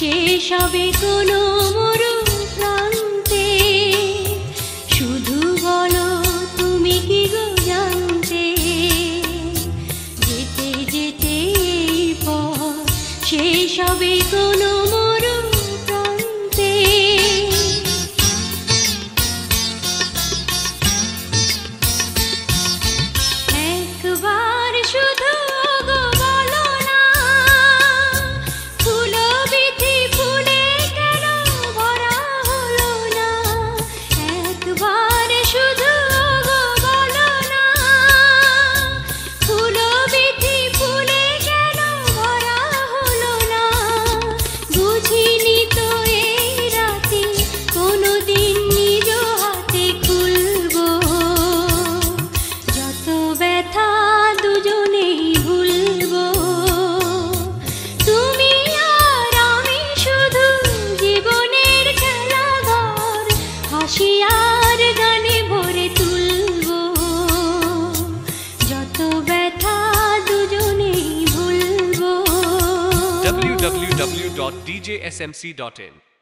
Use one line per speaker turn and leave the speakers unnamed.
শেষ হবে কোনো মরু প্রান্তে। শুধু বলো তুমি কি গো জানতে, যেতে যেতে এই পথ শেষ হবে কোনো মরু প্রান্তে। একবার শুধু গো বলো না, ফুলো বিথি ফুলে কেন ভরা হলো না। একবার শুধু গো বলো না, ফুলো বিথি ফুলে কেন ভরা হলো না। বুঝিনি তো এই রাতে কোনোদিন নিজ হাতে খুলবো, যত ব্যথা দুজনেই ভুলবো। তুমি আর আমি শুধু জীবনের খেলাঘর, হাসি আর গানে ভরে তুলবো, যত ব্যথা দুজনেই ভুলবো।
www.djsmc.in